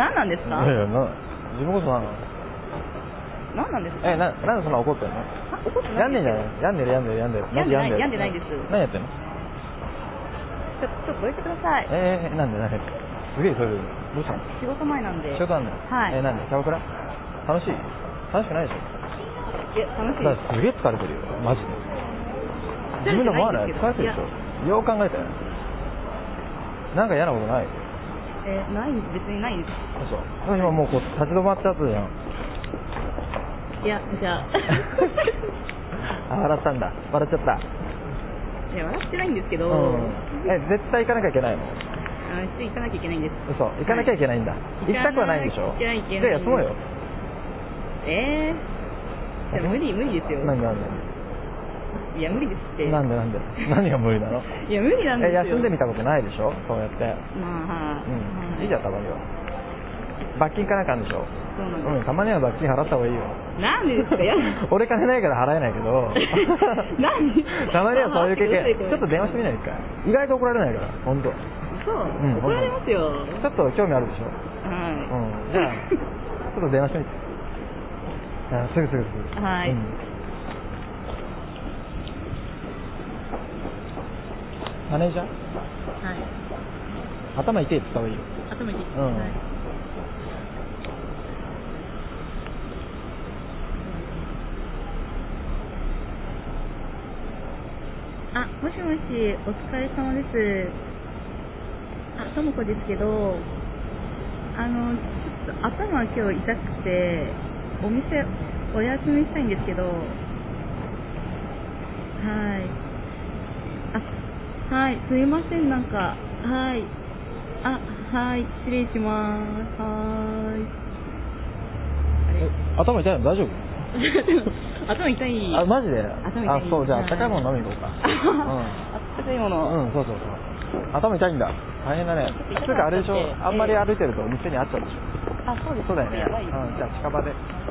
何なんですか？ いやいや、自分こそ何なんですか？ なんでそんな怒ってんの？ 怒ってない。 病んでんじゃない？病んでる。 病んでないです。 何やってんの？ ちょっとどいてください。 なんで？すげえそれどうしたの？ 仕事前なんで。 仕事あんの？ はい。 なんでキャバクラ？楽しい？楽しくないでしょ？ いや、楽しい。 だからすげえ疲れてるよ、マジで。自分で思わない？疲れてるでしょ？よう考えたよ。なんか嫌なことない？ ない、別にないです。 そう。今もうこう立ち止まっちゃったじゃん。 いや、じゃあ笑ったんだ。笑っちゃった。 いや、笑ってないんですけど、 絶対行かなきゃいけないの？ 行かなきゃいけないんです。 嘘、行かなきゃいけないんだ。行きたくはないんでしょ？じゃあ休もうよ。 じゃあ無理ですよ。 なんでいや、無理ですって。 なんで何が無理なの？ いや、無理なんですよ。 休んでみたことないでしょ？そうやって。 まあ、 いいじゃん、たまには。罰金かなんかあるんでしょ？ そうなんです。 たまには罰金払った方がいいよ。 なんでですか？ 俺金ないから払えないけどなんでたまにはそういう経験ちょっと電話してみないかい？意外と怒られないから、本当。 そう、怒られますよ。 ちょっと興味あるでしょ？ はい。 じゃあちょっと電話してみて。すぐ。 はい。 マネージャー？はい。頭痛いって言った方がいいよ。 頭痛い。もしもし、お疲れ様です。ともこですけど、ちょっと頭今日痛くて、お店お休みしたいんですけど、はい。すいません、なんか、はい。はい、失礼します。 頭痛いの大丈夫？ 頭痛い。 マジで？そう、じゃあ温かいもの飲みに行こうか。 温かいもの。 そう。頭痛いんだ。大変だね。つうかあれでしょ？あんまり歩いてるとお店に会っちゃうでしょ？ そうです。 そうだよね。じゃあ近場で。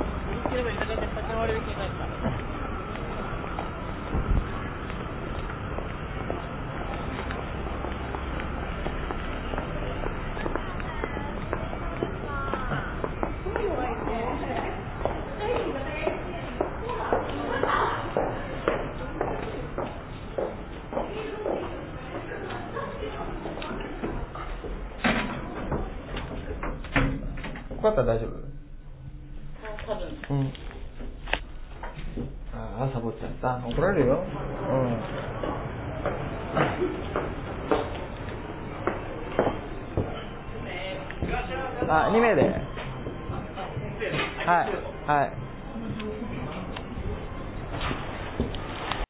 ここだったら大丈夫？多分。サボっちゃった。怒られるよ。2名で。はい。